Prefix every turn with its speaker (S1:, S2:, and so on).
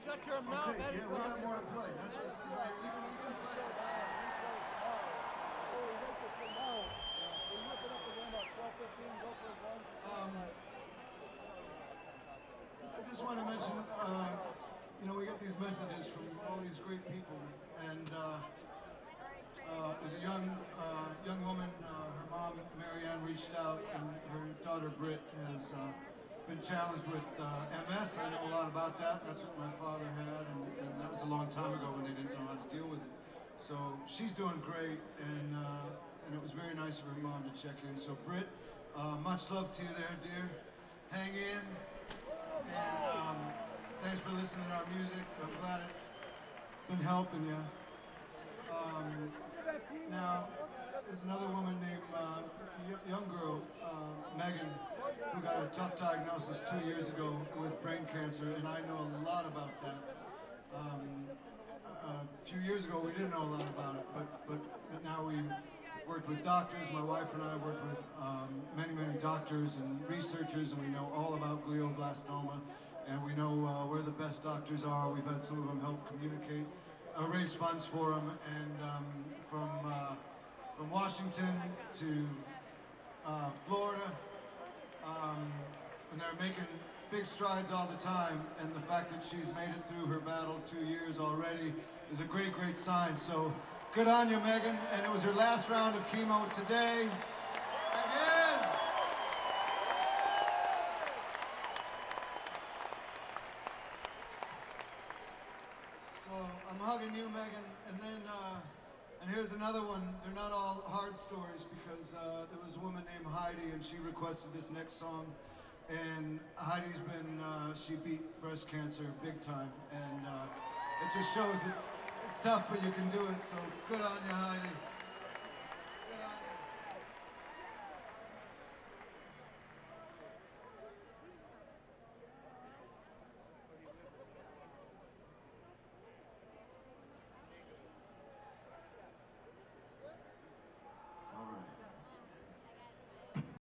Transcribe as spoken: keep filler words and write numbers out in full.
S1: Shut your mouth,
S2: Okay,
S1: Eddie.
S2: yeah, we got more to play. That's what you can, you can play. Um, I just want to mention, uh, you know, we get these messages from all these great people, and uh, uh, there's a young uh, young woman, uh, her mom, Marianne, reached out, and her daughter, Britt, has uh, been challenged with uh, M S. I know a lot about that. That's what my father had, and, and that was a long time ago when they didn't know how to deal with it. So she's doing great, and uh, and it was very nice of her mom to check in. So Britt, uh, much love to you there, dear. Hang in, and um, thanks for listening to our music. I'm glad it's been helping you. Um, now, there's another woman named, uh, young girl, uh, Megan, who got a tough diagnosis two years ago with brain cancer, and I know a lot about that. Um, a few years ago, we didn't know a lot about it, but, but, but now we worked with doctors. My wife and I worked with um, many, many doctors and researchers, and we know all about glioblastoma, and we know uh, where the best doctors are. We've had some of them help communicate, uh, raise funds for them, and um, from uh, from Washington to uh, Florida, um, and they're making big strides all the time, and the fact that she's made it through her battle two years already is a great, great sign. So good on you, Megan, and it was her last round of chemo today. Megan! So I'm hugging you, Megan, and then, uh, and here's another one. They're not all hard stories, because uh, there was a woman named Heidi, and she requested this next song. And Heidi's been, uh, she beat breast cancer big time, and uh, it just shows that it's tough, but you can do it. So good on you, Heidi.